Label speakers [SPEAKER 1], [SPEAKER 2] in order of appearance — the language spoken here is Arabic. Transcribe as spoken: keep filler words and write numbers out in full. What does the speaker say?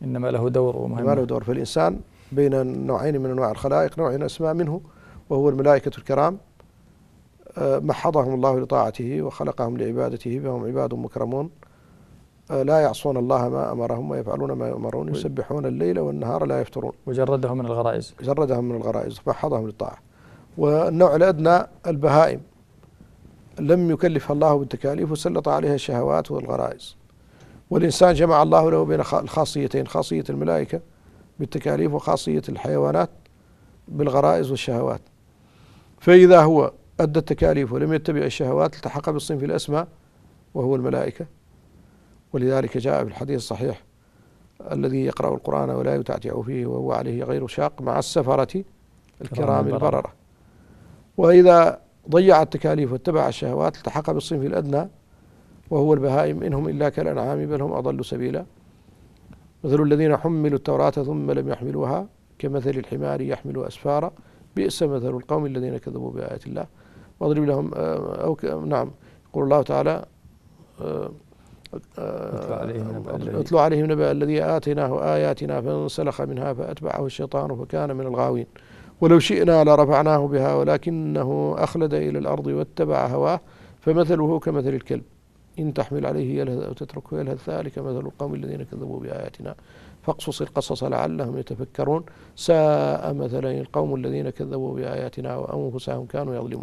[SPEAKER 1] إنما له دور ومهمة.
[SPEAKER 2] إنما له دور. فالإنسان بين نوعين من أنواع الخلائق، نوع أسمى منه وهو الملائكة الكرام، محضهم الله لطاعته وخلقهم لعبادته، فهم عباد مكرمون لا يعصون الله ما أمرهم ويفعلون ما يؤمرون، يسبحون الليل والنهار لا يفترون.
[SPEAKER 1] وجردهم من الغرائز.
[SPEAKER 2] جردهم من الغرائز، محضهم للطاعة. والنوع الأدنى البهائم، لم يكلفها الله بالتكاليف وسلط عليها الشهوات والغرائز. والإنسان جمع الله له بين الخاصيتين، خاصية الملائكة بالتكاليف وخاصية الحيوانات بالغرائز والشهوات. فإذا هو أدى التكاليف ولم يتبع الشهوات التحق بالصنف الأسمى وهو الملائكة. ولذلك جاء في الحديث الصحيح: الذي يقرأ القرآن ولا يتعتع فيه وهو عليه غير شاق مع السفرة الكرام البررة. وإذا ضيع التكاليف واتبع الشهوات التحق بالصنف الأدنى وهو البهائم، إنهم إلا كالأنعام بل هم أضل سبيلا. مثل الذين حملوا التوراة ثم لم يحملوها كمثل الحمار يحمل أسفارا بئس مثل القوم الذين كذبوا بآيات الله. واضرب لهم أو نعم يقول الله تعالى: اتلو عليهم نبأ الذي آتيناه آياتنا فانسلخ منها فأتبعه الشيطان فكان من الغاوين ولو شئنا لرفعناه بها ولكنه أخلد إلى الأرض واتبع هواه فمثله كمثل الكلب إن تحمل عليه يلهث أو تتركه يلهث ذلك مثل القوم الذين كذبوا بآياتنا فاقصص القصص لعلهم يتفكرون ساء مثلا القوم الذين كذبوا بآياتنا وأنفسهم كانوا يظلمون.